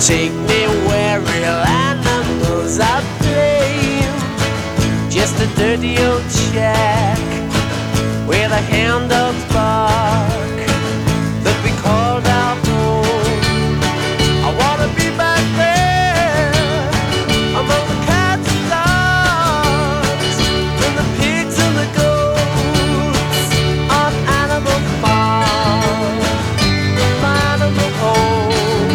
Take me where real animals are playing. Just a dirty old shack with a hand up